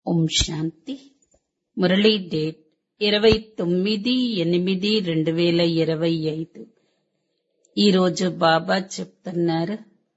ఓం శాంతి. Murali date 29/8/2025. ఈరోజు బాబా చెప్తున్నారు,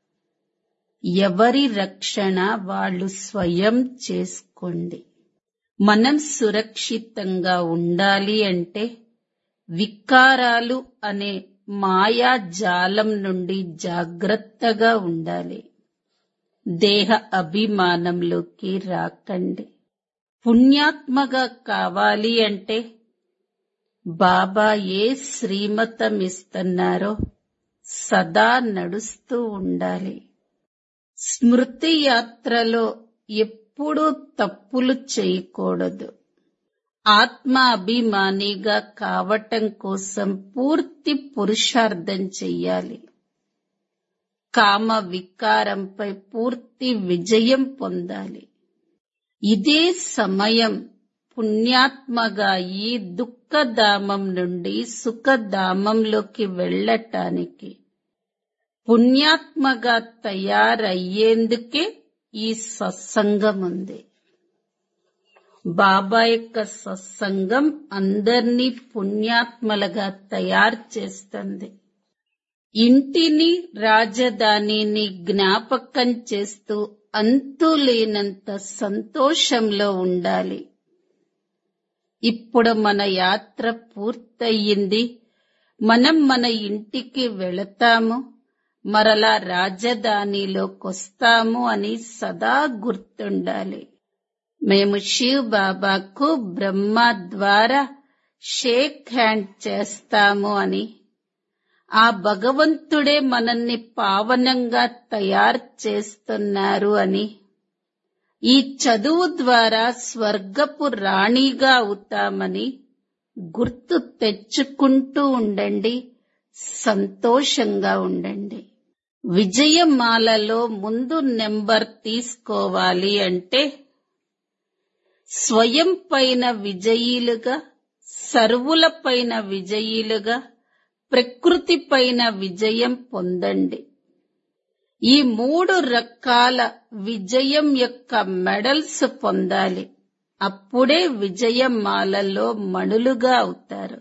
ఎవరి రక్షణ వాళ్ళు స్వయం చేసుకోండి. మనం సురక్షితంగా ఉండాలి అంటే వికారాలు అనే మాయా జాలం నుండి జాగ్రత్తగా ఉండాలి. దేహ అభిమానంలోకి రాకండి. పుణ్యాత్మగా కావాలి అంటే బాబా ఏ శ్రీమతం ఇస్తున్నారో సదా నడుస్తూ ఉండాలి. స్మృతి యాత్రలో ఎప్పుడూ తప్పులు చేయకూడదు. ఆత్మ అభిమానిగా కావటం కోసం పూర్తి పురుషార్థం చెయ్యాలి. కామ వికారంపై పూర్తి విజయం పొందాలి. ఇదే సమయం పుణ్యాత్మగా ఈ దుఃఖధామం నుండి సుఖధామంలోకి వెళ్ళటానికి, పుణ్యాత్మగా తయారయ్యేందుకే ఈ సత్సంగం ఉంది. బాబా యొక్క సత్సంగం అందర్నీ పుణ్యాత్మలుగా తయారు చేస్తుంది. ఇంటిని, రాజధానిని జ్ఞాపకం చేస్తూ అంతులేనంత సంతోషంలో ఉండాలి. ఇప్పుడు మన యాత్ర పూర్తయింది. మనం మన ఇంటికి వెళతాము, మరలా రాజధానిలోకొస్తాము అని సదా గుర్తుండాలి. మేము శివ్ బాబాకు బ్రహ్మ ద్వారా షేక్ హ్యాండ్ చేస్తాము అని, ఆ భగవంతుడే మనల్ని పావనంగా తయారు చేస్తున్నారు అని, ఈ చదువు ద్వారా స్వర్గపు రాణిగా అవుతామని గుర్తు తెచ్చుకుంటూ ఉండండి. సంతోషంగా ఉండండి. విజయమాలలో ముందు నెంబర్ తీసుకోవాలి అంటే స్వయం పైన విజయీలుగా, సర్వుల పైన విజయీలుగా, ప్రకృతి పైన విజయం పొందండి. ఈ 3 రకాల విజయం యొక్క మెడల్స్ పొందాలి. అప్పుడే విజయమాలలో మణులుగా అవుతారు.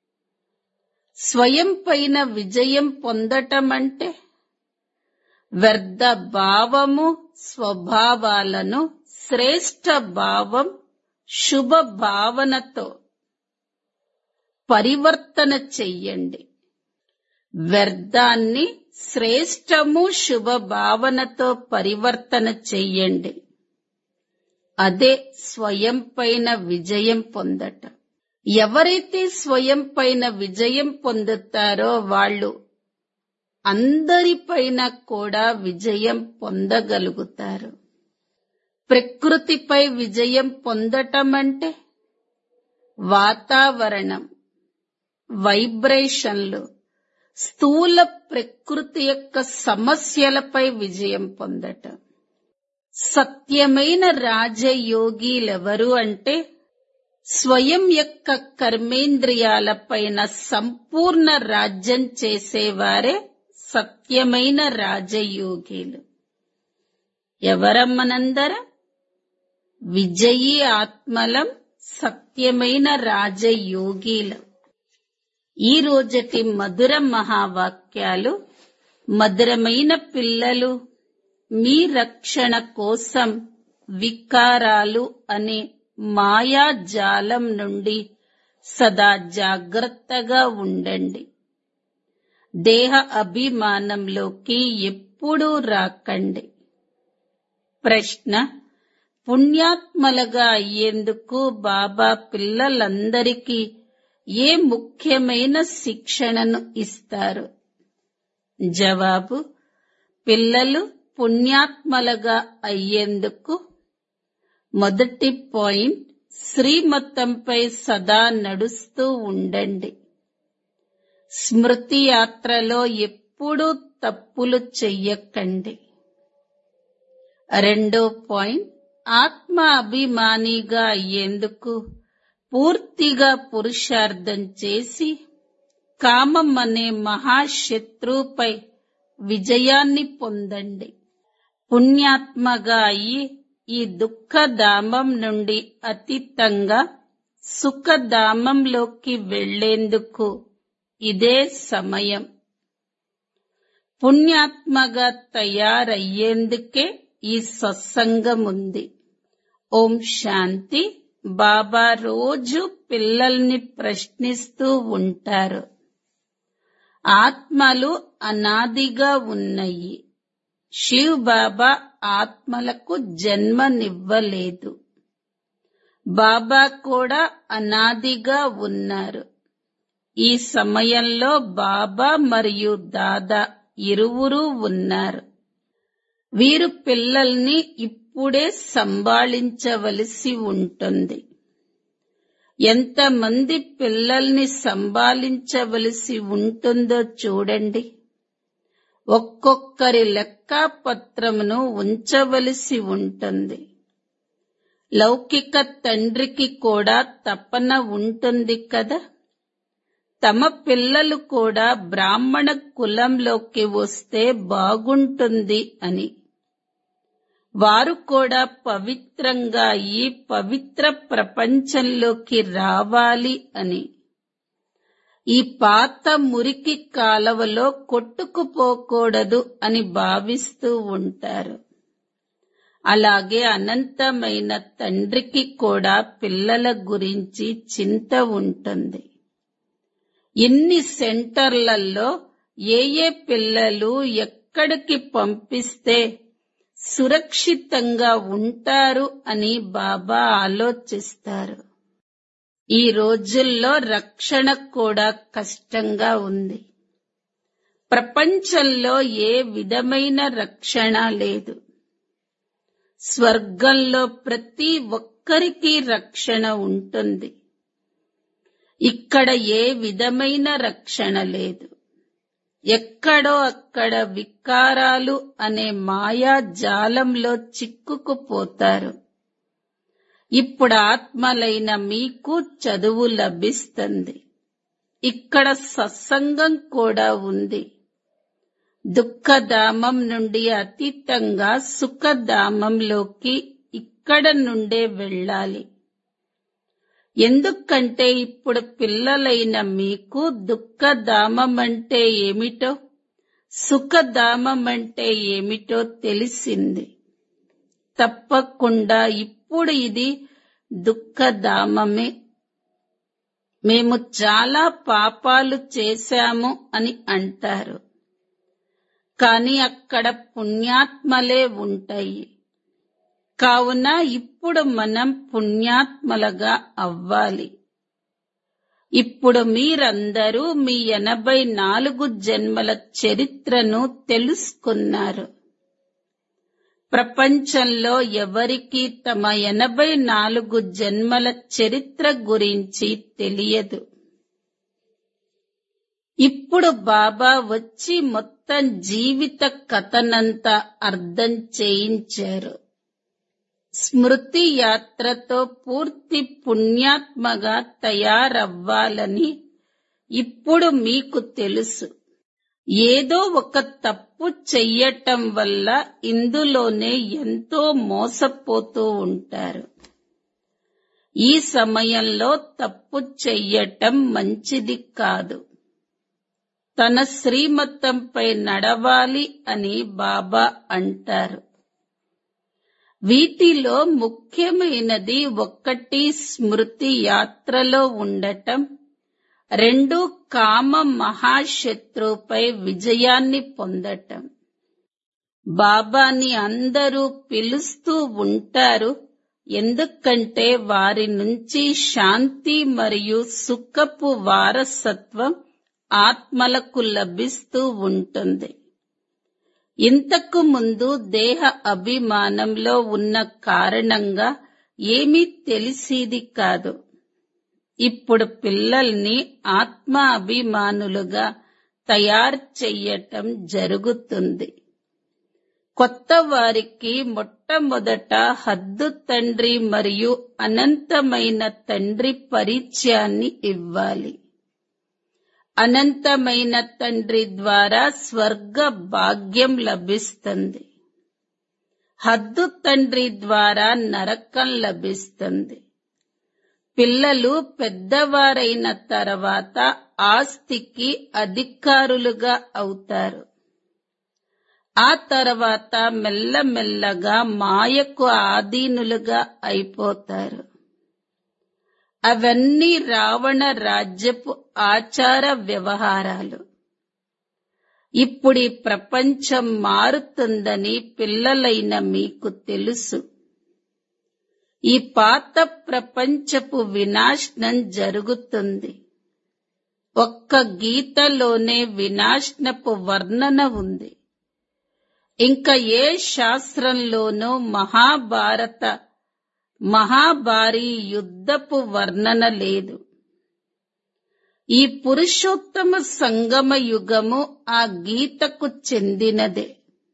స్వయం పైన విజయం పొందటం అంటే వ్యర్థ భావము, స్వభావాలను శ్రేష్ఠ భావం, శుభ భావనతో పరివర్తన చెయ్యండి. వ్యర్థాన్ని శ్రేష్టము, శుభ భావనతో పరివర్తన చెయ్యండి. అదే స్వయం పైన విజయం పొందటం. ఎవరైతే స్వయం పైన విజయం పొందుతారో వాళ్ళు అందరిపైన కూడా విజయం పొందగలుగుతారు. ప్రకృతిపై విజయం పొందటం అంటే వాతావరణం, వైబ్రేషన్లు, స్థూల ప్రకృతి యొక్క సమస్యలపై విజయం పొందటం. సత్యమైన రాజయోగిలెవరు అంటే స్వయం యొక్క కర్మేంద్రియాలపైన సంపూర్ణ రాజ్యం చేసేవారే సత్యమైన రాజయోగిలు. ఎవరమ్మనందరం? విజయీ ఆత్మలం, సత్యమైన రాజయోగిలం. ఈ రోజటి మధుర మహావాక్యాలు. మధురమైన పిల్లలు, మీ రక్షణ కోసం వికారాలు అనే మాయాజాలం నుండి సదా జాగ్రత్తగా ఉండండి. దేహ అభిమానంలోకి ఎప్పుడూ రాకండి. ప్రశ్న: పుణ్యాత్మలుగా అయ్యేందుకు బాబా పిల్లలందరికీ ఏ ముఖ్యమైన శిక్షణను ఇస్తారు? జవాబు: పిల్లలు పుణ్యాత్మలుగా అయ్యేందుకు మొదటి పాయింట్, శ్రీమతంపై సదా నడుస్తూ ఉండండి. స్మృతి యాత్రలో ఎప్పుడూ తప్పులు చెయ్యకండి. రెండో పాయింట్, ఆత్మ అభిమానిగా అయ్యేందుకు పూర్తిగా పురుషార్థం చేసి కామం అనే మహాశత్రువుపై విజయాన్ని పొందండి. పుణ్యాత్మగా అయి ఈ దుఃఖధామం నుండి అతీతంగా సుఖధామంలోకి వెళ్లేందుకు ఇదే సమయం. పుణ్యాత్మగా తయారయ్యేందుకే ఈ సత్సంగం ఉంది. ఓం శాంతి. బాబా రోజు పిల్లల్ని ప్రశ్నిస్తూ ఉంటారు. ఆత్మలు అనాదిగా ఉన్నాయి. శివ్ బాబా ఆత్మలకు జన్మనివ్వలేదు. బాబా కూడా అనాదిగా ఉన్నారు. ఈ సమయంలో బాబా మరియు దాదా ఇరువురూ ఉన్నారు. వీరు పిల్లల్ని ఇప్పుడే సంభాళించవలసి ఉంటుంది. ఎంతమంది పిల్లల్ని సంభాళించవలసి ఉంటుందో చూడండి. ఒక్కొక్కరి లెక్కాపత్రమును ఉంచవలసి ఉంటుంది. లౌకిక తండ్రికి కూడా తపన ఉంటుంది కదా, తమ పిల్లలు కూడా బ్రాహ్మణ కులంలోకి వస్తే బాగుంటుంది అని. వారు కూడా పవిత్రంగా ఈ పవిత్ర ప్రపంచంలోకి రావాలి అని. ఈ పాత మురికి కాలవలో కొట్టుకుపోకూడదు అని భావిస్తూ ఉంటారు. అలాగే అనంతమైన తండ్రికి కూడా పిల్లల గురించి చింత ఉంటుంది. ఇన్ని సెంటర్లలో ఏ పిల్లలు ఎక్కడికి పంపిస్తే సురక్షితంగా ఉంటారు అని బాబా ఆలోచిస్తారు. ఈ రోజుల్లో రక్షణ కూడా కష్టంగా ఉంది. ప్రపంచంలో ఏ విధమైన రక్షణ లేదు. స్వర్గంలో ప్రతి ఒక్కరికి రక్షణ ఉంటుంది. ఇక్కడ ఏ విధమైన రక్షణ లేదు. ఎక్కడో అక్కడ వికారాలు అనే మాయాజాలంలో చిక్కుకుపోతారు. ఇప్పుడు ఆత్మలైన మీకు చదువు లభిస్తుంది. ఇక్కడ సత్సంగం కూడా ఉంది. దుఃఖధామం నుండి అతీతంగా సుఖధామంలోకి ఇక్కడ నుండే వెళ్ళాలి. ఎందుకంటే ఇప్పుడు పిల్లలైన మీకు దుఃఖధామం అంటే ఏమిటో, సుఖధామం అంటే ఏమిటో తెలిసింది. తప్పకుండా ఇప్పుడు ఇది దుఃఖధామమే. మేము చాలా పాపాలు చేశాము అని అంటారు. కానీ అక్కడ పుణ్యాత్మలే ఉంటాయి. కావున ఇప్పుడు మనం పుణ్యాత్మలుగా అవ్వాలి. ఇప్పుడు మీరందరూ మీ 84 జన్మల చరిత్రను తెలుసుకున్నారు. ప్రపంచంలో ఎవరికీ తమ 84 జన్మల చరిత్ర గురించి తెలియదు. ఇప్పుడు బాబా వచ్చి మొత్తం జీవిత కథనంతా అర్థం చేయించారు. స్మృతి యాత్రతో పూర్తి పుణ్యాత్మగా తయారవ్వాలని ఇప్పుడు మీకు తెలుసు. ఏదో ఒక తప్పు చెయ్యటం వల్ల ఇందులోనే ఎంతో మోసపోతూ ఉంటారు. ఈ సమయంలో తప్పు చెయ్యటం మంచిది కాదు. తన శ్రీమతంపై నడవాలి అని బాబా అంటారు. వీటిలో ముఖ్యమైనది 1 స్మృతి యాత్రలో ఉండటం, 2 కామ మహాశత్రువుపై విజయాన్ని పొందటం. బాబాని అందరూ పిలుస్తూ ఉంటారు, ఎందుకంటే వారి నుంచి శాంతి మరియు సుఖపు వారసత్వం ఆత్మలకు లభిస్తూ ఉంటుంది. ఇంతకు ముందు దేహ అభిమానంలో ఉన్న కారణంగా ఏమీ తెలిసేది కాదు. ఇప్పుడు పిల్లల్ని ఆత్మ అభిమానులుగా తయారు చెయ్యటం జరుగుతుంది. కొత్త వారికి మొట్టమొదట హద్దు తండ్రి మరియు అనంతమైన తండ్రి పరిచయాన్ని ఇవ్వాలి. అనంతమైన తండ్రి ద్వారా స్వర్గ భాగ్యం లభిస్తుంది. హద్దు తండ్రి ద్వారా నరకం లభిస్తుంది. పిల్లలు పెద్దవారైన తర్వాత ఆస్తికి అధికారులుగా అవుతారు. ఆ తర్వాత మెల్లమెల్లగా మాయకు ఆధీనులుగా అయిపోతారు. అవన్నీ రావణ రాజ్యపు ఆచార వ్యవహారాలు. ఇప్పుడు ఈ ప్రపంచం మారుతుందని పిల్లలైన మీకు తెలుసు. ఈ పాత ప్రపంచపు వినాశనం జరుగుతుంది. ఒక్క గీతలోనే వినాశనపు వర్ణన ఉంది. ఇంకా ఏ శాస్త్రంలోనూ మహాభారీ యుద్ధపు వర్ణన లేదు. ఈ పురుషోత్తమ సంగమ యుగము ఆ గీతకు చెందినదే.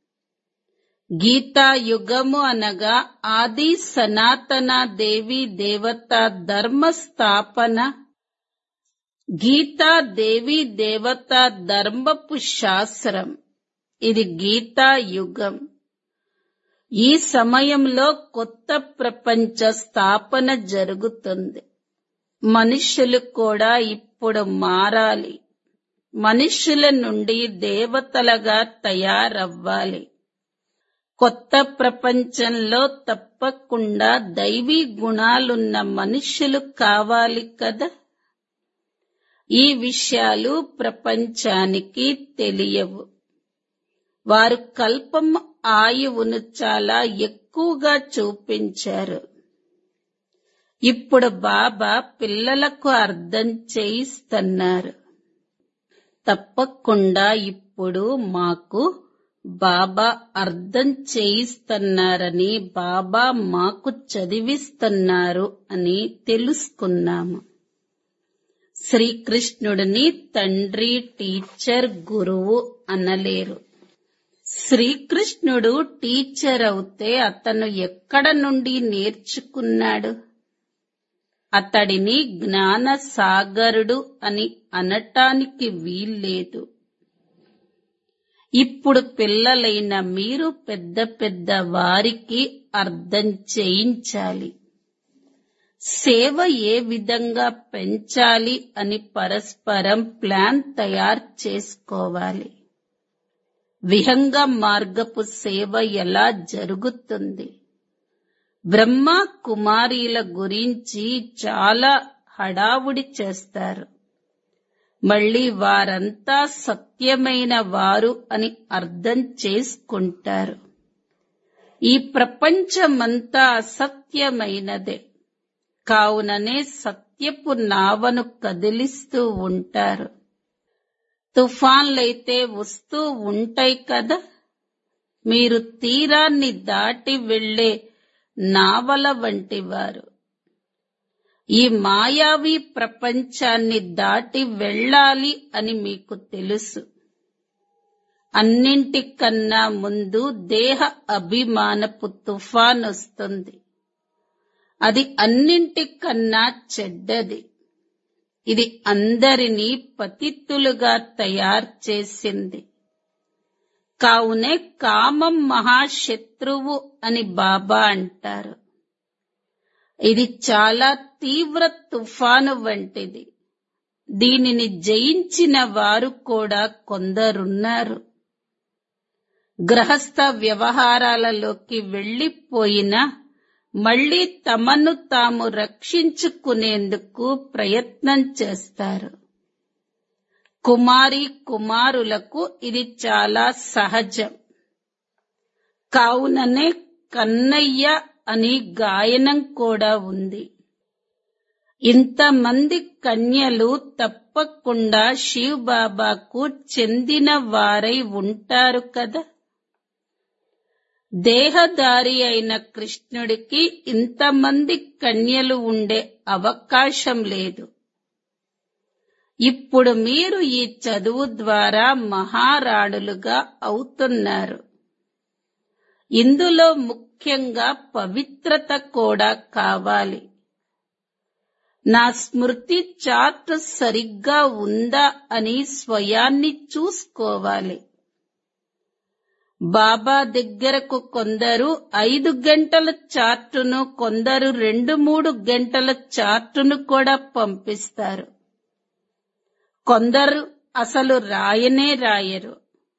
గీతా యుగము అనగా ఆది సనాతన దేవి దేవత ధర్మ స్థాపన. గీతా దేవి దేవత ధర్మపు శాస్త్రం. ఇది గీతా యుగం. ఈ సమయంలో కొత్త ప్రపంచ స్థాపన జరుగుతుంది. మనుష్యులు కూడా ఇప్పుడు మారాలి. మనుష్యుల నుండి దేవతలుగా తయారవ్వాలి. కొత్త ప్రపంచంలో తప్పకుండా దైవీ గుణాలున్న మనుష్యులు కావాలి కదా. ఈ విషయాలు ప్రపంచానికి తెలియవు. వారు కల్పం ఆయువును చాలా ఎక్కువగా చూపించారు. ఇప్పుడు బాబా పిల్లలకు అర్థం చేయిస్తున్నారు. తప్పకుండా ఇప్పుడు మాకు బాబా అర్థం చేయిస్తున్నారని, బాబా మాకు చదివిస్తున్నారు అని తెలుసుకున్నాము. శ్రీకృష్ణుడిని తండ్రి, టీచర్, గురువు అనలేరు. శ్రీకృష్ణుడు టీచర్ అవుతే అతను ఎక్కడ నుండి నేర్చుకున్నాడు? అతడిని జ్ఞాన సాగరుడు అని అనటానికి వీల్లేదు. ఇప్పుడు పిల్లలైన మీరు పెద్ద పెద్ద వారికి అర్థం చేయించాలి. సేవ ఏ విధంగా పెంచాలి అని పరస్పరం ప్లాన్ తయారు చేసుకోవాలి. విహంగ మార్గపు సేవ ఎలా జరుగుతుంది? బ్రహ్మ కుమారీల గురించి చాలా హడావుడి చేస్తారు. మళ్ళీ వారంతా సత్యమైన వారు అని అర్థం చేసుకుంటారు. ఈ ప్రపంచమంతా అసత్యమైనదే. కావుననే సత్యపు నావను కదిలిస్తూ ఉంటారు. తుఫాన్లైతే వస్తూ ఉంటాయి కదా. మీరు తీరాన్ని దాటి వెళ్లే నావల వంటివారు. ఈ మాయావి ప్రపంచాన్ని దాటి వెళ్ళాలి అని మీకు తెలుసు. అన్నింటికన్నా ముందు దేహ అభిమానపు తుఫాన్ వస్తుంది. అది అన్నింటికన్నా చెడ్డది. ఇది అందరినీ పతితులుగా తయారు చేసింది. కావునే కామం మహాశత్రువు అని బాబా అంటారు. ఇది చాలా తీవ్ర తుఫాను వంటిది. దీనిని జయించిన వారు కూడా కొందరున్నారు. గృహస్థ వ్యవహారాలలోకి వెళ్లిపోయినా మళ్లీ తమను తాము రక్షించుకునేందుకు ప్రయత్నం చేస్తారు. కుమారి కుమారులకు ఇది చాలా సహజం. కావుననే కన్నయ్య అని గాయనం కూడా ఉంది. ఇంతమంది కన్యలు తప్పకుండా శివ్ బాబాకు చెందిన వారై ఉంటారు కదా. దేహదారి అయిన కృష్ణుడికి ఇంతమంది కన్యలు ఉండే అవకాశం లేదు. ఇప్పుడు మీరు ఈ చదువు ద్వారా మహారాణులుగా అవుతున్నారు. ఇందులో ముఖ్యంగా పవిత్రత కూడా కావాలి. నా స్మృతి చార్ట్ సరిగ్గా ఉందా అని స్వయాన్ని చూసుకోవాలి. బాబా దగ్గరకు కొందరు 5 గంటల చార్టును, కొందరు 2-3 గంటల చార్టును కూడా పంపిస్తారు. కొందరు అసలు రాయరు.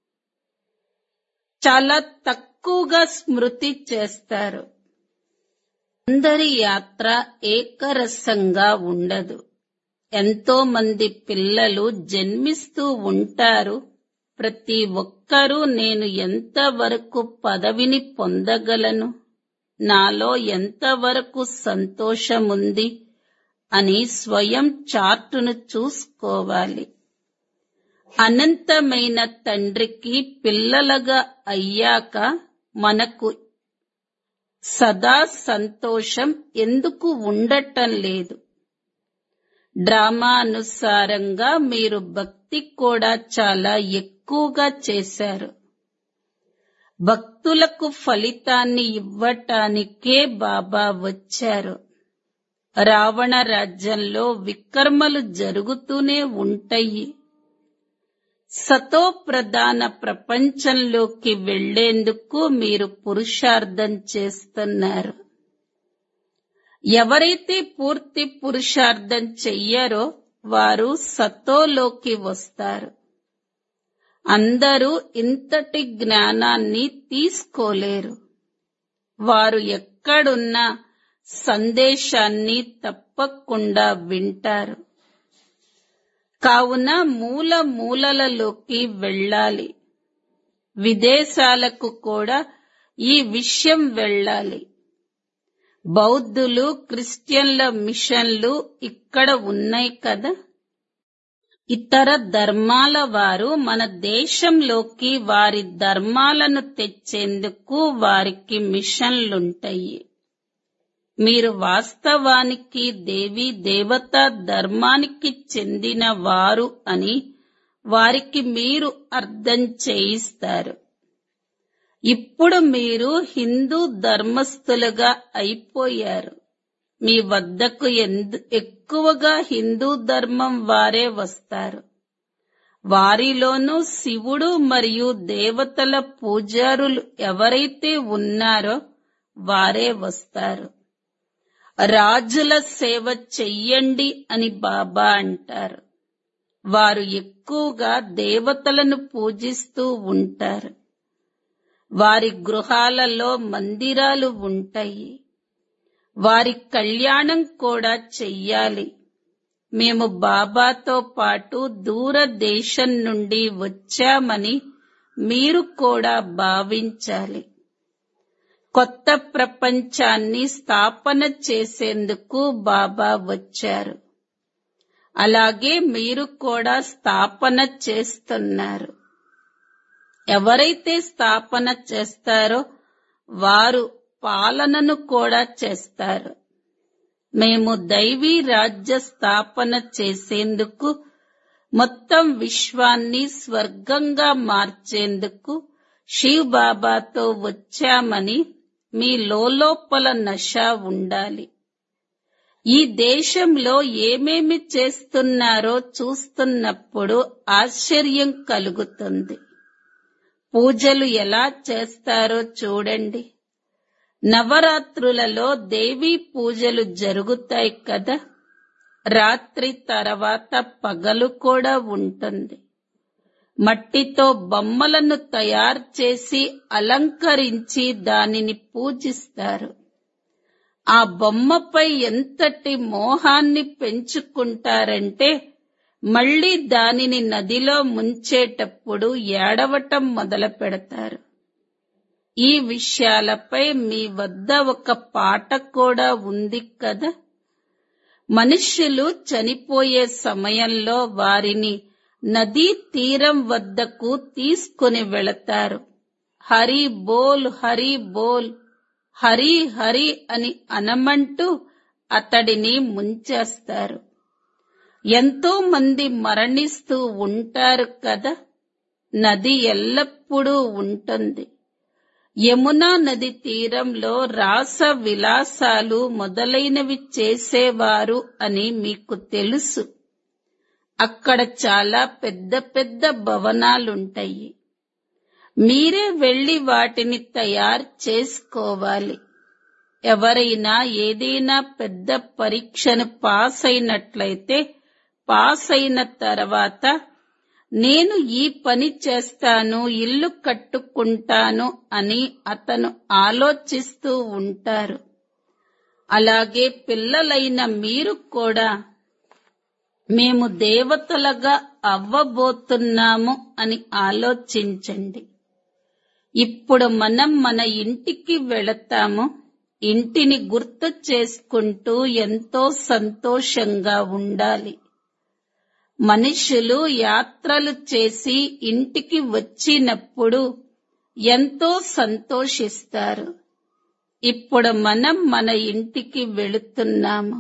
చాలా తక్కువగా స్మృతి చేస్తారు. అందరి యాత్ర ఏకరసంగా ఉండదు. ఎంతో మంది పిల్లలు జన్మిస్తూ ఉంటారు. ప్రతి ఒక్కరూ నేను ఎంతవరకు పదవిని పొందగలను, నాలో ఎంతవరకు సంతోషముంది అని స్వయం చార్టును చూసుకోవాలి. అనంతమైన తండ్రికి పిల్లలుగా అయ్యాక మనకు సదా సంతోషం ఎందుకు ఉండటం లేదు? డ్రామా అనుసారంగా మీరు భక్తి కూడా చాలా ఎక్కువగా చేశారు. భక్తులకు ఫలితాన్ని ఇవ్వటానికే బాబా వచ్చారు. రావణ రాజ్యంలో వికర్మలు జరుగుతూనే ఉంటాయి. సతో ప్రధాన ప్రపంచంలోకి వెళ్లేందుకు మీరు పురుషార్థం చేస్తున్నారు. ఎవరైతే పూర్తి పురుషార్థం చెయ్యరో వారు సతోలోకి వస్తారు. అందరూ ఇంతటి జ్ఞానాన్ని తీసుకోలేరు. వారు ఎక్కడున్నా సందేశాన్ని తప్పకుండా వింటారు. కావున మూల మూలలలోకి వెళ్ళాలి. విదేశాలకు కూడా ఈ విషయం వెళ్ళాలి. బౌద్ధులు, క్రిస్టియన్ల మిషన్లు ఇక్కడ ఉన్నాయి కదా. ఇతర ధర్మాల వారు మన దేశంలోకి వారి ధర్మాలను తెచ్చేందుకు వారికి మిషన్లుంటాయి. మీరు వాస్తవానికి దేవీ దేవతా ధర్మానికి చెందిన వారు అని వారికి మీరు అర్థం చేయిస్తారు. ఇప్పుడు మీరు హిందూ ధర్మస్థులుగా అయిపోయారు. మీ వద్దకు ఎక్కువగా హిందూ ధర్మం వారే వస్తారు. వారిలోనూ శివుడు మరియు దేవతల పూజారులు ఎవరైతే ఉన్నారో వారే వస్తారు. రాజుల సేవ చెయ్యండి అని బాబా అంటారు. వారు ఎక్కువగా దేవతలను పూజిస్తూ ఉంటారు. వారి గృహాలలో మందిరాలు ఉంటాయి. వారి కళ్యాణం కూడా చెయ్యాలి. మేము బాబాతో పాటు దూర దేశం నుండి వచ్చామని మీరు కూడా భావించాలి. కొత్త ప్రపంచాన్ని స్థాపన చేసేందుకు బాబా వచ్చారు. అలాగే మీరు కూడా స్థాపన చేస్తున్నారు. ఎవరైతే స్థాపన చేస్తారో వారు పాలనను కూడా చేస్తారు. మేము దైవీ రాజ్య స్థాపన చేసేందుకు, మొత్తం విశ్వాన్ని స్వర్గంగా మార్చేందుకు శివ్ బాబాతో వచ్చామని మీ లోపల నష ఉండాలి. ఈ దేశంలో ఏమేమి చేస్తున్నారో చూస్తున్నప్పుడు ఆశ్చర్యం కలుగుతుంది. పూజలు ఎలా చేస్తారో చూడండి. నవరాత్రులలో దేవీ పూజలు జరుగుతాయి కదా. రాత్రి తర్వాత పగలు కూడా ఉంటుంది. మట్టితో బొమ్మలను తయారు చేసి అలంకరించి దానిని పూజిస్తారు. ఆ బొమ్మపై ఎంతటి మోహాన్ని పెంచుకుంటారంటే మళ్లీ దానిని నదిలో ముంచేటప్పుడు ఏడవటం మొదలు పెడతారు. ఈ విషయాలపై మీ వద్ద ఒక పాట కూడా ఉంది కదా. మనుష్యులు చనిపోయే సమయంలో వారిని నదీ తీరం వద్దకు తీసుకుని వెళతారు. హరి బోల్ హరి బోల్, హరి హరి అని అనమంటూ అతడిని ముంచేస్తారు. ఎంతో మంది మరణిస్తూ ఉంటారు కదా. నది ఎల్లప్పుడూ ఉంటుంది. యమునా నది తీరంలో రాస విలాసాలు మొదలైనవి చేసేవారు అని మీకు తెలుసు. అక్కడ చాలా పెద్ద పెద్ద భవనాలుంటాయి. మీరే వెళ్లి వాటిని తయారు చేసుకోవాలి. ఎవరైనా ఏదైనా పెద్ద పరీక్షను పాస్ అయినట్లయితే పాస్ అయిన తర్వాత నేను ఈ పని చేస్తాను, ఇల్లు కట్టుకుంటాను అని అతను ఆలోచిస్తూ ఉంటారు. అలాగే పిల్లలైన మీరు కూడా మేము దేవతలుగా అవ్వబోతున్నాము అని ఆలోచించండి. ఇప్పుడు మనం మన ఇంటికి వెళతాము. ఇంటిని గుర్తు చేసుకుంటూ ఎంతో సంతోషంగా ఉండాలి. మనుషులు యాత్రలు చేసి ఇంటికి వచ్చినప్పుడు ఎంతో సంతోషిస్తారు. ఇప్పుడు మనం మన ఇంటికి వెళుతున్నాము.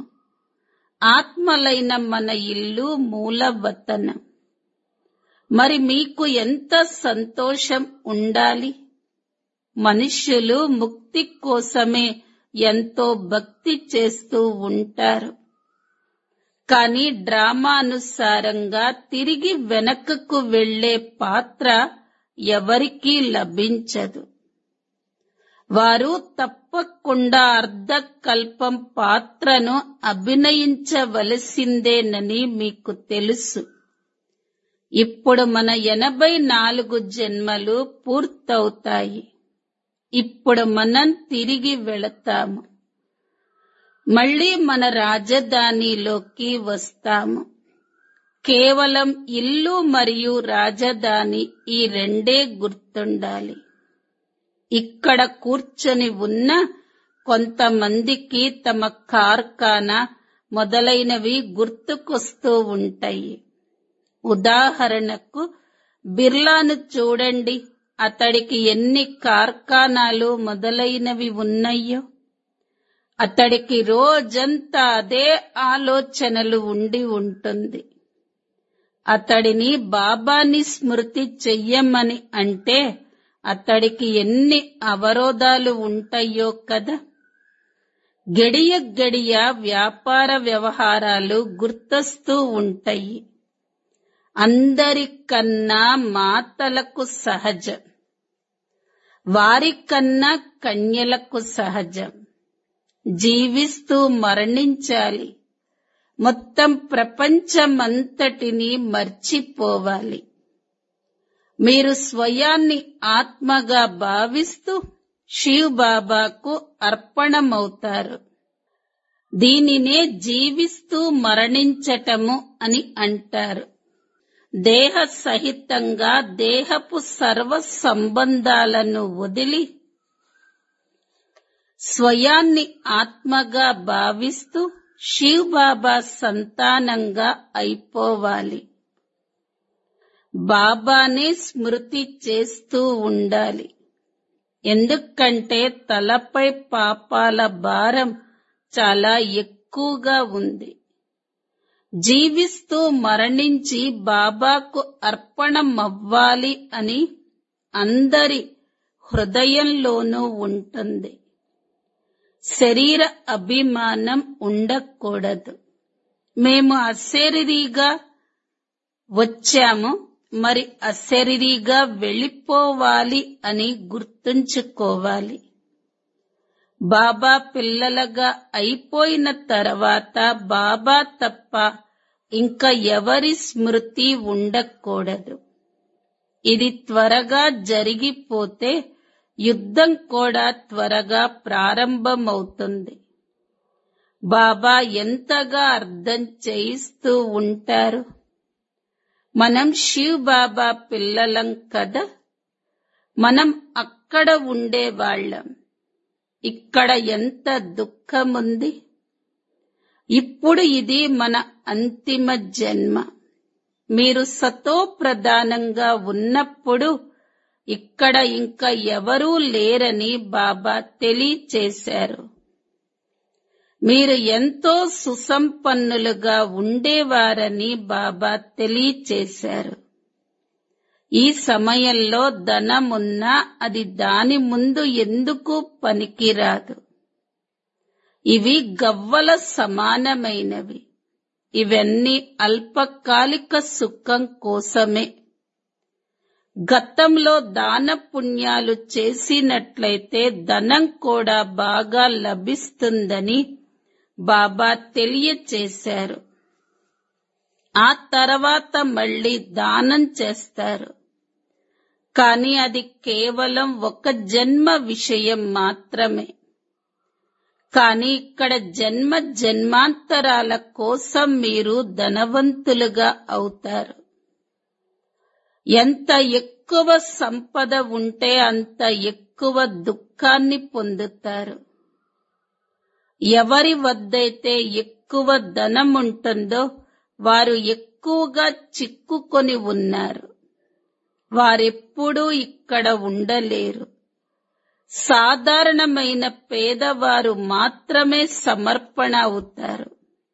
ఆత్మలైన మన ఇల్లు మూలవతనం. మరి మీకు ఎంత సంతోషం ఉండాలి. మనుష్యులు ముక్తి కోసమే ఎంతో భక్తి చేస్తూ ఉంటారు. కానీ డ్రామానుసారంగా తిరిగి వెనకకు వెళ్లే పాత్ర ఎవరికీ లభించదు. వారు తప్పకుండా అర్ధకల్పం పాత్రను అభినయించవలసిందేనని మీకు తెలుసు. ఇప్పుడు మన 84 జన్మలు పూర్తవుతాయి. ఇప్పుడు మనం తిరిగి వెళతాము. మళ్ళీ మన రాజధానిలోకి వస్తాము. కేవలం ఇల్లు మరియు రాజధాని ఈ రెండే గుర్తుండాలి. ఇక్కడ కూర్చొని ఉన్న కొంతమందికి తమ కార్ఖానా మొదలైనవి గుర్తుకొస్తూ ఉంటాయి. ఉదాహరణకు బిర్లాను చూడండి. అతడికి ఎన్ని కార్ఖానాలు మొదలైనవి ఉన్నాయో. అతడికి రోజంతా అదే ఆలోచనలు ఉండి ఉంటుంది. అతడిని బాబాని స్మృతి చెయ్యమని అంటే అతడికి ఎన్ని అవరోధాలు ఉంటాయో కదా. గడియ గడియ వ్యాపార వ్యవహారాలు గుర్తొస్తూ ఉంటాయి. అందరికన్నా మాతలకు సహజం, వారికన్నా కన్యలకు సహజం. జీవిస్తూ మరణించాలి. మొత్తం ప్రపంచమంతటిని మర్చిపోవాలి. మీరు స్వయాన్ని ఆత్మగా భావిస్తూ శివ్ బాబాకు అర్పణమవుతారు. దీనినే జీవిస్తూ మరణించటము అని అంటారు. దేహ సహితంగా దేహపు సర్వ సంబంధాలను వదిలి స్వయాన్ని ఆత్మగా భావిస్తూ శివ్ బాబా సంతానంగా అయిపోవాలి. బాబానే స్మృతి చేస్తూ ఉండాలి. ఎందుకంటే తలపై పాపాల భారం చాలా ఎక్కువగా ఉంది. జీవిస్తూ మరణించి బాబాకు అర్పణమవ్వాలి అని అందరి హృదయంలోనూ ఉంటుంది. శరీర అభిమానం ఉండకూడదు. మేము అశరీరిగా వచ్చాము, మరి అశరీరిగా వెళ్ళిపోవాలి అని గుర్తుంచుకోవాలి. బాబా పిల్లలుగా అయిపోయిన తర్వాత బాబా తప్ప ఇంకా ఎవరి స్మృతి ఉండకూడదు. ఇది త్వరగా జరిగిపోతే యుద్ధం కూడా త్వరగా ప్రారంభమవుతుంది. బాబా ఎంతగా అర్థం చేయిస్తూ ఉంటారు. మనం శివ్ బాబా పిల్లలం కదా. మనం అక్కడ ఉండేవాళ్ళం. ఇక్కడ ఎంత దుఃఖముంది. ఇప్పుడు ఇది మన అంతిమ జన్మ. మీరు సతో ప్రధానంగా ఉన్నప్పుడు ఇక్కడ ఇంకా ఎవరూ లేరని బాబా తెలియచేశారు. మీరు ఎంతో సుసంపన్నులుగా ఉండేవారని బాబా తెలియచేశారు. ఈ సమయంలో ధనమున్నా అది దాని ముందు ఎందుకు పనికిరాదు. ఇవి గవ్వల సమానమైనవి. ఇవన్నీ అల్పకాలిక సుఖం కోసమే. గతంలో దాన పుణ్యాలు చేసినట్లయితే ధనం కూడా బాగా లభిస్తుందని బాబా తెలియచేశారు. ఆ తర్వాత మళ్ళీ దానం చేస్తారు. కానీ అది కేవలం ఒక జన్మ విషయం మాత్రమే. కానీ ఇక్కడ జన్మ జన్మాంతరాల కోసం మీరు ధనవంతులుగా అవుతారు. ఎంత ఎక్కువ సంపద ఉంటే అంత ఎక్కువ దుఃఖాన్ని పొందుతారు. ఎవరి వద్దైతే ఎక్కువ ధనం ఉంటుందో వారు ఎక్కువగా చిక్కుకొని ఉన్నారు. వారెప్పుడూ ఇక్కడ ఉండలేరు. సాధారణమైన పేదవారు మాత్రమే సమర్పణ అవుతారు.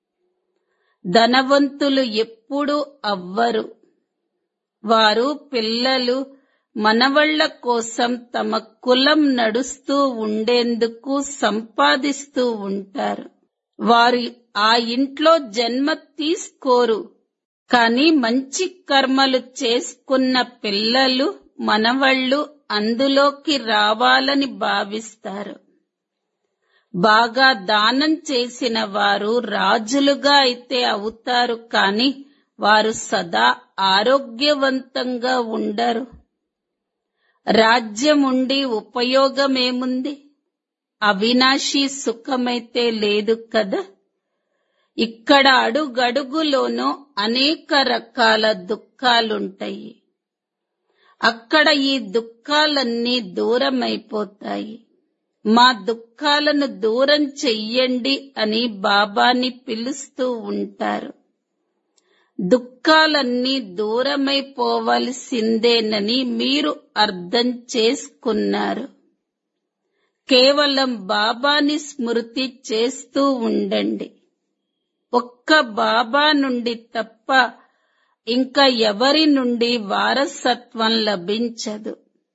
ధనవంతులు ఎప్పుడూ అవ్వరు. వారు పిల్లలు మనవళ్ల కోసం తమ కులం నడుస్తూ ఉండేందుకు సంపాదిస్తూ ఉంటారు. వారు ఆ ఇంట్లో జన్మ తీసుకోరు. కానీ మంచి కర్మలు చేసుకున్న పిల్లలు మనవళ్ళు అందులోకి రావాలని భావిస్తారు. బాగా దానం చేసిన వారు రాజులుగా అయితే అవుతారు, కానీ వారు సదా ఆరోగ్యవంతంగా ఉండరు. రాజ్యం ఉండి ఉపయోగమేముంది? అవినాశీ సుఖమైతే లేదు కదా. ఇక్కడ అడుగడుగులోనూ అనేక రకాల దుఃఖాలుంటాయి. అక్కడ ఈ దుఃఖాలన్నీ దూరమైపోతాయి. మా దుఃఖాలను దూరం చెయ్యండి అని బాబాని పిలుస్తూ ఉంటారు. దుఃఖాలన్నీ దూరమైపోవలసిందేనని మీరు అర్థం చేసుకున్నారు. కేవలం బాబాని స్మృతి చేస్తూ ఉండండి. ఒక్క బాబా నుండి తప్ప ఇంకా ఎవరి నుండి వారసత్వం లభించదు.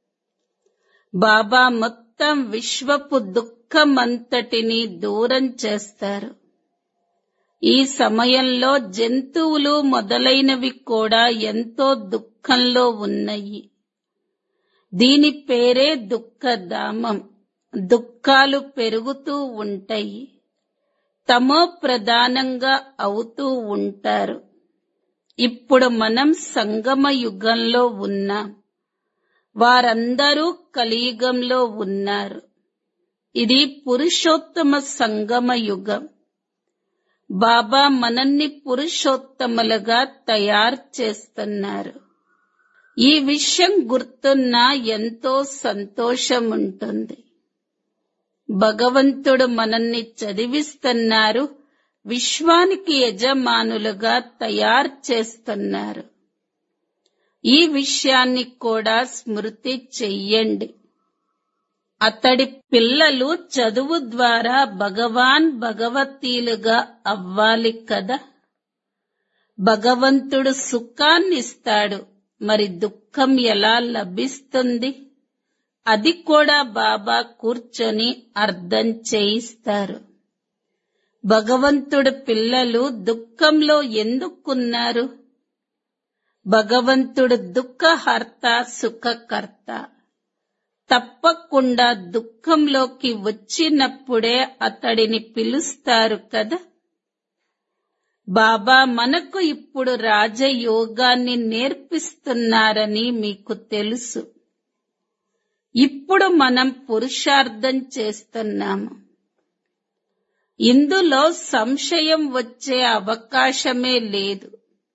బాబా మొత్తం విశ్వపు దుఃఖమంతటిని దూరం చేస్తారు. ఈ సమయంలో జంతువులు మొదలైనవి కూడా ఎంతో దుఃఖంలో ఉన్నాయి. దీని పేరే దుఃఖధామం. దుఃఖాలు పెరుగుతూ ఉంటాయి. తమో ప్రధానంగా అవుతూ ఉంటారు. ఇప్పుడు మనం సంగమ యుగంలో ఉన్నాం. వారందరూ కలియుగంలో ఉన్నారు. ఇది పురుషోత్తమ సంగమ యుగం. బాబా మనల్ని పురుషోత్తములుగా తయారు చేస్తున్నారు. ఈ విషయం గుర్తున్నా ఎంతో సంతోషం ఉంటుంది. భగవంతుడు మనల్ని చదివిస్తున్నారు, విశ్వానికి యజమానులుగా తయారు చేస్తున్నారు. ఈ విషయాన్ని కూడా స్మృతి చెయ్యండి. అతడి పిల్లలు చదువు ద్వారా భగవాన్ భగవతీలుగా అవ్వాలి కదా. భగవంతుడు సుఖాన్నిస్తాడు, మరి దుఃఖం ఎలా లభిస్తుంది? అది కూడా బాబా కూర్చొని అర్థం చేయిస్తారు. భగవంతుడు పిల్లలు దుఃఖంలో ఎందుకున్నారు? భగవంతుడు దుఃఖహర్త, సుఖకర్త. తప్పకుండా దుఃఖంలోకి వచ్చినప్పుడే అతడిని పిలుస్తారు కదా. బాబా మనకు ఇప్పుడు రాజయోగాన్ని నేర్పిస్తున్నారని మీకు తెలుసు. ఇప్పుడు మనం పురుషార్థం చేస్తున్నాము. ఇందులో సంశయం వచ్చే అవకాశమే లేదు.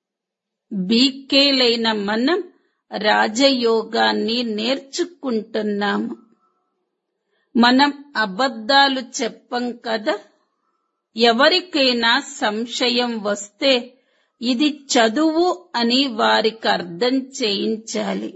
బీకేలైన మనం రాజయోగాన్ని నేర్చుకుంటున్నాము. మనం అబద్ధాలు చెప్పం కదా. ఎవరికైనా సంశయం వస్తే ఇది చదువు అని వారికి అర్థం చేయించాలి.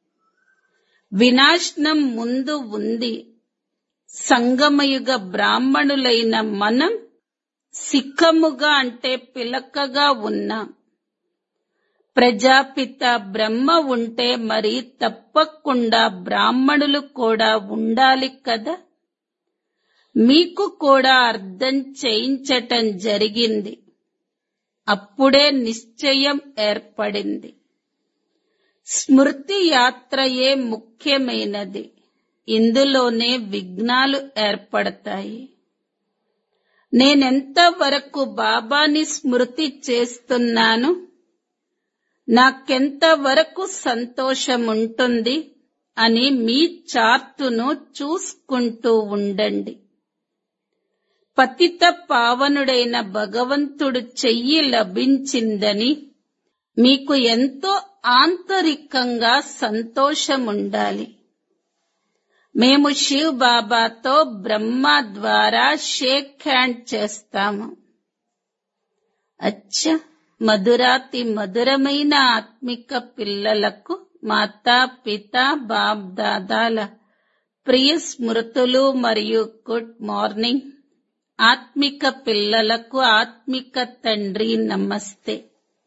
వినాశనం ముందు ఉంది. సంగమయుగ బ్రాహ్మణులైన మనం సిక్కముగా అంటే పిలకగా ఉన్నాం. ప్రజాపిత బ్రహ్మ ఉంటే మరి తప్పకుండా బ్రాహ్మణులు కూడా ఉండాలి కదా. మీకు కూడా అర్థం చేయించటం జరిగింది. అప్పుడే నిశ్చయం ఏర్పడింది. స్మృతి యాత్రయే ముఖ్యమైనది. ఇందులోనే విఘ్నాలు ఏర్పడతాయి. నేనెంత వరకు బాబాని స్మృతి చేస్తున్నాను, నాకెంత వరకు సంతోషముంటుంది అని మీ చార్టును చూసుకుంటూ ఉండండి. పతిత పావనుడైన భగవంతుడు చెయ్యి లభించిందని మీకు ఎంతో ఆంతరికంగా సంతోషముండాలి. మేము శివ్ బాబాతో బ్రహ్మ ద్వారా షేక్ హ్యాండ్ చేస్తాము. అచ్చా, మధురాతి మధురమైన ఆత్మిక పిల్లలకు మాతా పిత బాప్ దాదాల ప్రియ స్మృతులు మరియు గుడ్ మార్నింగ్. ఆత్మిక పిల్లలకు ఆత్మిక తండ్రి నమస్తే.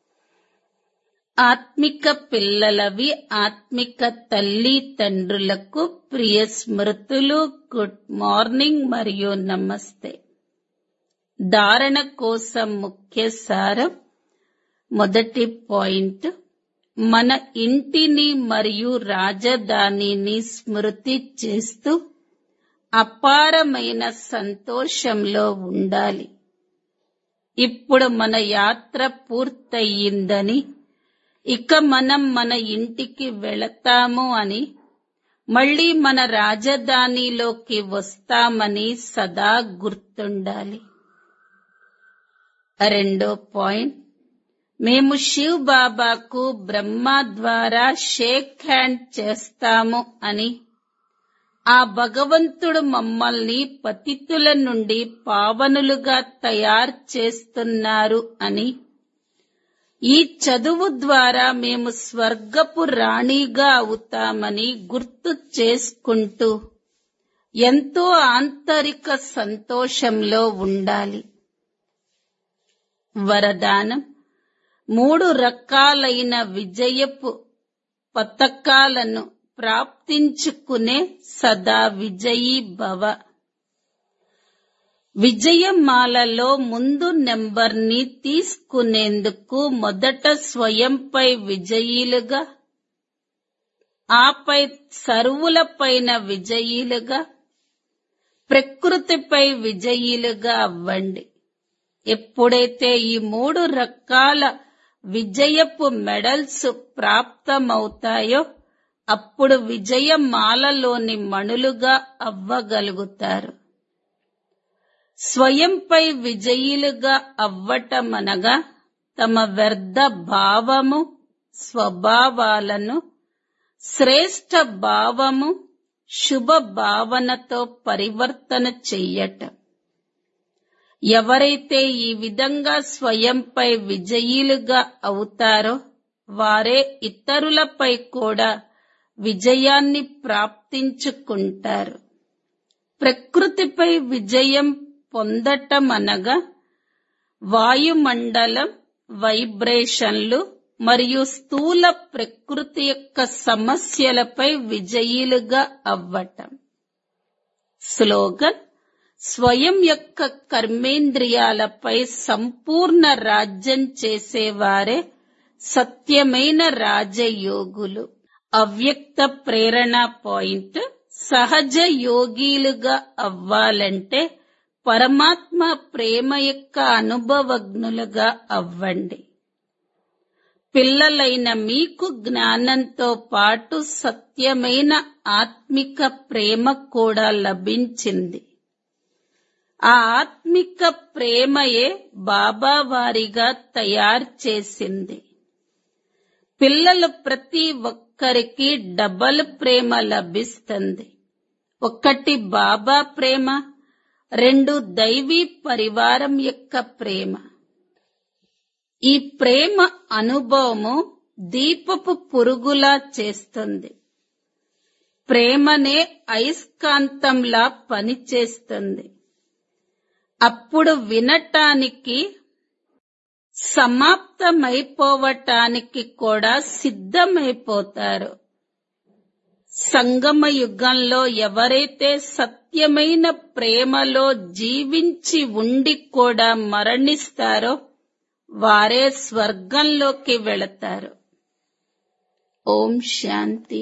ఆత్మిక పిల్లలవి ఆత్మిక తల్లి తండ్రులకు ప్రియ స్మృతులు, గుడ్ మార్నింగ్ మరియు నమస్తే. ధారణ కోసం ముఖ్య సారం. మొదటి పాయింట్, మన ఇంటిని మరియు రాజధానిని స్మృతి చేస్తూ అపారమైన సంతోషంలో ఉండాలి. ఇప్పుడు మన యాత్ర పూర్తయిందని, ఇక మనం మన ఇంటికి వెళతాము అని, మళ్ళీ మన రాజధానిలోకి వస్తామని సదా గుర్తుండాలి. రెండో పాయింట్, మేము శివ్ బాబాకు బ్రహ్మ ద్వారా షేక్ హ్యాండ్ చేస్తాము అని, ఆ భగవంతుడు మమ్మల్ని పతితుల నుండి పావనులుగా తయారు చేస్తున్నారు అని, ఈ చదువు ద్వారా మేము స్వర్గపు రాణిగా అవుతామని గుర్తు చేసుకుంటూ ఎంతో ఆంతరిక సంతోషంలో ఉండాలి. వరదానం. 3 రకాలైన విజయపు పతకాలను ప్రాప్తించుకునే సదా విజయీ భవ. విజయమాలలో ముందు నెంబర్ని తీసుకునేందుకు మొదట స్వయంపై విజయీలుగా, ఆపై సర్వులపైన విజయీలుగా, ప్రకృతిపై విజయీలుగా అవ్వండి. ఎప్పుడైతే ఈ 3 రకాల విజయపు మెడల్స్ ప్రాప్తమవుతాయో అప్పుడు విజయమాలలోని మణులుగా అవ్వగలుగుతారు. స్వయంపై విజయీలుగా అవ్వటమనగా తమ వ్యర్థ భావము, స్వభావాలను శ్రేష్ఠ భావము, శుభ భావనతో పరివర్తన చెయ్యటం. ఎవరైతే ఈ విధంగా స్వయంపై విజయీలుగా అవుతారో వారే ఇతరులపై కూడా విజయాన్ని ప్రాప్తించుకుంటారు. ప్రకృతిపై విజయం పొందటమనగా వాయుమండలం, వైబ్రేషన్లు మరియు స్థూల ప్రకృతి యొక్క సమస్యలపై విజయీలుగా అవ్వటం. స్లోగన్. స్వయం యొక్క కర్మేంద్రియాలపై సంపూర్ణ రాజ్యం చేసేవారే సత్యమైన రాజయోగులు. అవ్యక్త ప్రేరణ పాయింట్. సహజ యోగిలుగా అవ్వాలంటే పరమాత్మ ప్రేమ యొక్క అనుభవజ్ఞులుగా అవ్వండి. పిల్లలైన మీకు జ్ఞానంతో పాటు సత్యమైన ఆత్మిక ప్రేమ కూడా లభించింది. ఆ ఆత్మిక ప్రేమయే బాబా వారిగా తయారు చేసింది. పిల్లలు ప్రతి ఒక్కరికి డబల్ ప్రేమ లభిస్తుంది. 1 బాబా ప్రేమ, 2 దైవీ పరివారం యొక్క ప్రేమ. ఈ ప్రేమ అనుభవము దీపపు పురుగులా చేస్తుంది. ప్రేమనే అయస్కాంతంలా పనిచేస్తుంది. అప్పుడు వినటానికి, సమాప్తమైపోవటానికి కూడా సిద్ధమైపోతారు. సంగమ యుగంలో ఎవరైతే సత్యమైన ప్రేమలో జీవించి ఉండి కూడా మరణిస్తారో వారే స్వర్గంలోకి వెళతారు. ఓం శాంతి.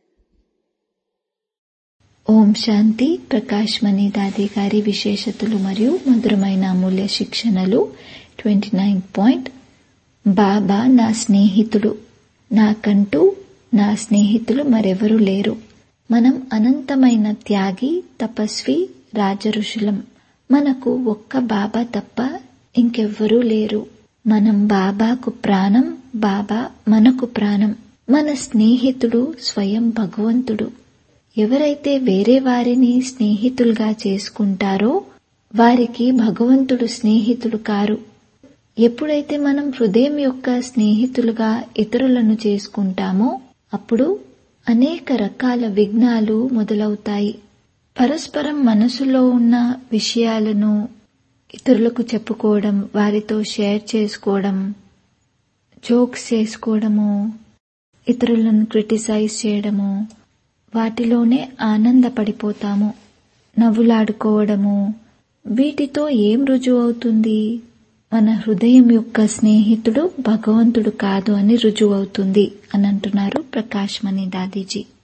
ఓం శాంతి. ప్రకాష్ మణి దాది గారి విశేషతలు మరియు మధురమైన అమూల్య శిక్షణలు. 29 పాయింట్. బాబా నా స్నేహితుడు, నాకంటూ నా స్నేహితులు మరెవరూ లేరు. మనం అనంతమైన త్యాగి, తపస్వి, రాజఋషులం. మనకు ఒక్క బాబా తప్ప ఇంకెవ్వరూ లేరు. మనం బాబాకు ప్రాణం, బాబా మనకు ప్రాణం. మన స్నేహితుడు స్వయం భగవంతుడు. ఎవరైతే వేరే వారిని స్నేహితులుగా చేసుకుంటారో వారికి భగవంతుడు స్నేహితుడు కారు. ఎప్పుడైతే మనం హృదయం యొక్క స్నేహితులుగా ఇతరులను చేసుకుంటామో అప్పుడు అనేక రకాల విఘ్నాలు మొదలవుతాయి. పరస్పరం మనసులో ఉన్న విషయాలను ఇతరులకు చెప్పుకోవడం, వారితో షేర్ చేసుకోవడం, జోక్స్ చేసుకోవడము, ఇతరులను క్రిటిసైజ్ చేయడము, వాటిలోనే ఆనందపడిపోతాము. నవ్వులాడుకోవడము, వీటితో ఏం రుజువు అవుతుంది? మన హృదయం యొక్క స్నేహితుడు భగవంతుడు కాదు అని రుజువు అవుతుంది అని అంటున్నారు ప్రకాష్ మణి దాదీజీ.